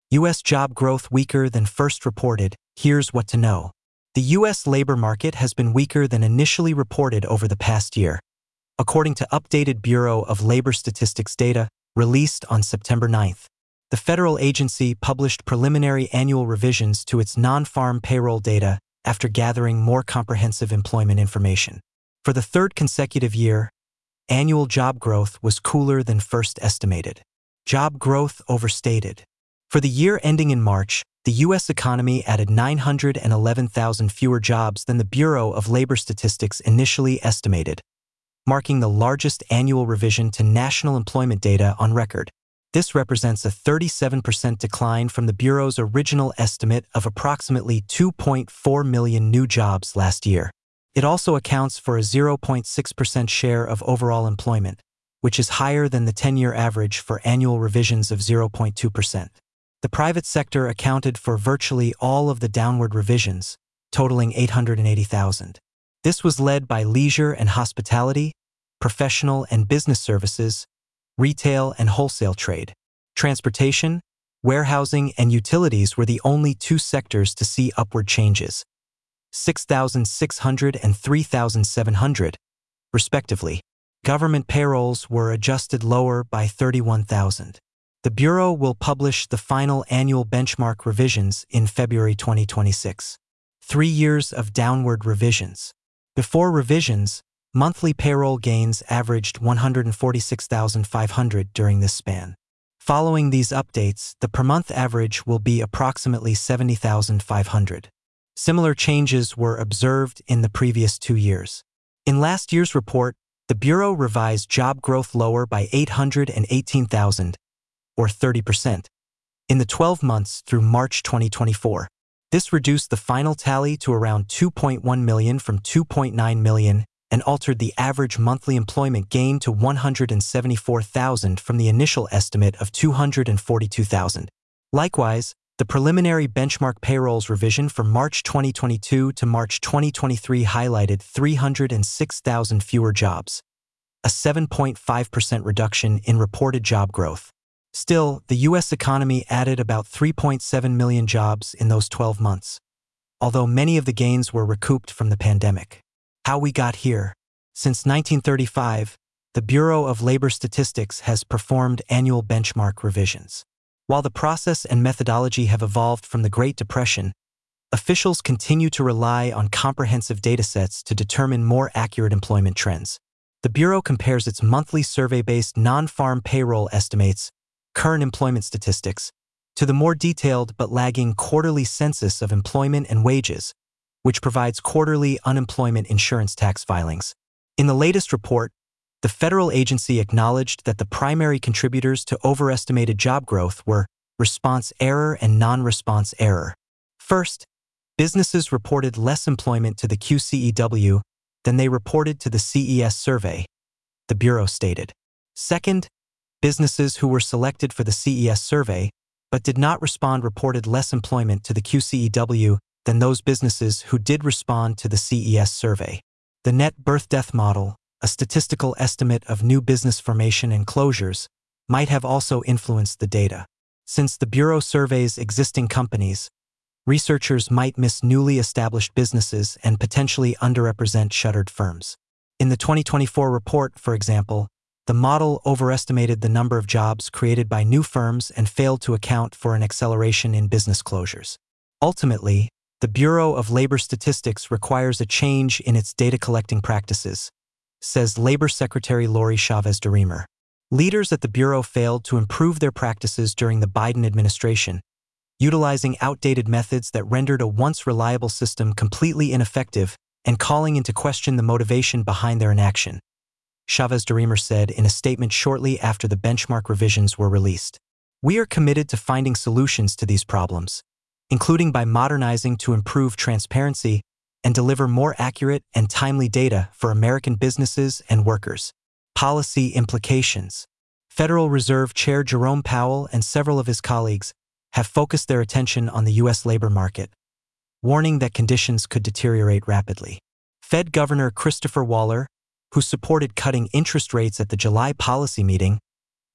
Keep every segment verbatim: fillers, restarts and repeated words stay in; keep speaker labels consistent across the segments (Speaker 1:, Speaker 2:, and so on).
Speaker 1: U S job growth weaker than first reported. Here's what to know. The U S labor market has been weaker than initially reported over the past year, according to updated Bureau of Labor Statistics data released on September ninth. The federal agency published preliminary annual revisions to its non-farm payroll data after gathering more comprehensive employment information. For the third consecutive year, annual job growth was cooler than first estimated. Job growth overstated. For the year ending in March, the U S economy added nine hundred eleven thousand fewer jobs than the Bureau of Labor Statistics initially estimated, marking the largest annual revision to national employment data on record. This represents a thirty-seven percent decline from the Bureau's original estimate of approximately two point four million new jobs last year. It also accounts for a zero point six percent share of overall employment, which is higher than the ten-year average for annual revisions of zero point two percent. The private sector accounted for virtually all of the downward revisions, totaling eight hundred eighty thousand. This was led by leisure and hospitality, professional and business services, retail and wholesale trade. Transportation, warehousing, and utilities were the only two sectors to see upward changes, six thousand six hundred and three thousand seven hundred, respectively. Government payrolls were adjusted lower by thirty-one thousand. The Bureau will publish the final annual benchmark revisions in February twenty twenty-six. Three years of downward revisions. Before revisions, monthly payroll gains averaged one hundred forty-six thousand five hundred during this span. Following these updates, the per-month average will be approximately seventy thousand five hundred. Similar changes were observed in the previous two years. In last year's report, the Bureau revised job growth lower by eight hundred eighteen thousand, or thirty percent, in the twelve months through March twenty twenty-four. This reduced the final tally to around two point one million from two point nine million and altered the average monthly employment gain to one hundred seventy-four thousand from the initial estimate of two hundred forty-two thousand. Likewise, the preliminary benchmark payrolls revision for March twenty twenty-two to March twenty twenty-three highlighted three hundred six thousand fewer jobs, a seven point five percent reduction in reported job growth. Still, the U S economy added about three point seven million jobs in those twelve months, although many of the gains were recouped from the pandemic. How we got here. Since nineteen thirty-five, the Bureau of Labor Statistics has performed annual benchmark revisions. While the process and methodology have evolved from the Great Depression, officials continue to rely on comprehensive datasets to determine more accurate employment trends. The Bureau compares its monthly survey-based non-farm payroll estimates, current employment statistics, to the more detailed but lagging quarterly census of employment and wages, which provides quarterly unemployment insurance tax filings. In the latest report, the federal agency acknowledged that the primary contributors to overestimated job growth were response error and non-response error. First, businesses reported less employment to the Q C E W than they reported to the C E S survey, the Bureau stated. Second, businesses who were selected for the C E S survey but did not respond reported less employment to the Q C E W than those businesses who did respond to the C E S survey. The net birth-death model, a statistical estimate of new business formation and closures, might have also influenced the data. Since the Bureau surveys existing companies, researchers might miss newly established businesses and potentially underrepresent shuttered firms. In the twenty twenty-four report, for example, the model overestimated the number of jobs created by new firms and failed to account for an acceleration in business closures. Ultimately, the Bureau of Labor Statistics requires a change in its data collecting practices, says Labor Secretary Lori Chavez DeRemer. Leaders at the Bureau failed to improve their practices during the Biden administration, utilizing outdated methods that rendered a once reliable system completely ineffective and calling into question the motivation behind their inaction, Chavez DeRemer said in a statement shortly after the benchmark revisions were released. We are committed to finding solutions to these problems, including by modernizing to improve transparency and deliver more accurate and timely data for American businesses and workers. Policy implications. Federal Reserve Chair Jerome Powell and several of his colleagues have focused their attention on the U S labor market, warning that conditions could deteriorate rapidly. Fed Governor Christopher Waller, who supported cutting interest rates at the July policy meeting,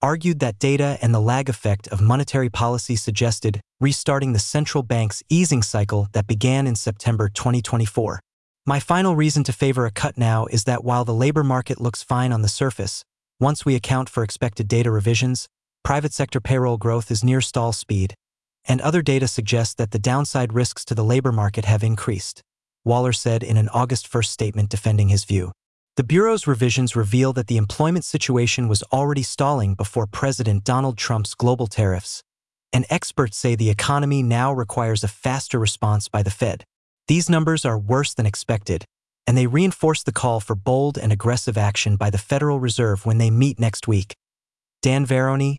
Speaker 1: argued that data and the lag effect of monetary policy suggested restarting the central bank's easing cycle that began in September twenty twenty-four. My final reason to favor a cut now is that while the labor market looks fine on the surface, once we account for expected data revisions, private sector payroll growth is near stall speed, and other data suggest that the downside risks to the labor market have increased, Waller said in an August first statement defending his view. The Bureau's revisions reveal that the employment situation was already stalling before President Donald Trump's global tariffs, and experts say the economy now requires a faster response by the Fed. These numbers are worse than expected, and they reinforce the call for bold and aggressive action by the Federal Reserve when they meet next week. Dan Veroni,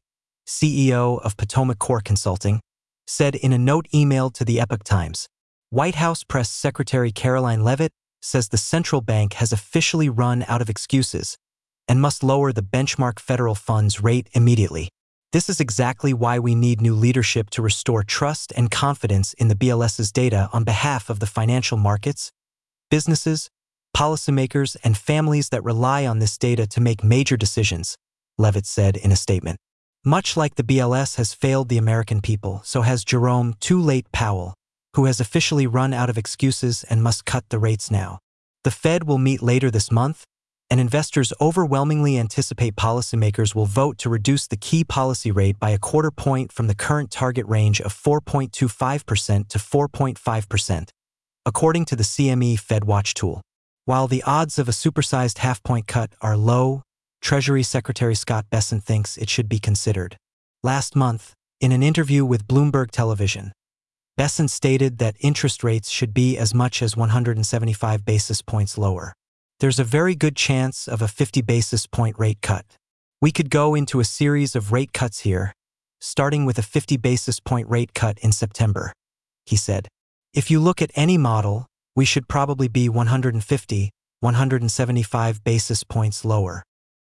Speaker 1: C E O of Potomac Core Consulting, said in a note emailed to the Epoch Times. White House Press Secretary Caroline Leavitt says the central bank has officially run out of excuses and must lower the benchmark federal funds rate immediately. This is exactly why we need new leadership to restore trust and confidence in the B L S's data on behalf of the financial markets, businesses, policymakers, and families that rely on this data to make major decisions, Leavitt said in a statement. Much like the B L S has failed the American people, so has Jerome Too Late Powell, who has officially run out of excuses and must cut the rates now. The Fed will meet later this month, and investors overwhelmingly anticipate policymakers will vote to reduce the key policy rate by a quarter point from the current target range of four point two five percent to four point five percent, according to the C M E FedWatch tool. While the odds of a supersized half-point cut are low, Treasury Secretary Scott Bessent thinks it should be considered. Last month, in an interview with Bloomberg Television, Bessent stated that interest rates should be as much as one hundred seventy-five basis points lower. There's a very good chance of a fifty basis point rate cut. We could go into a series of rate cuts here, starting with a fifty basis point rate cut in September, he said. If you look at any model, we should probably be one hundred fifty, one hundred seventy-five basis points lower.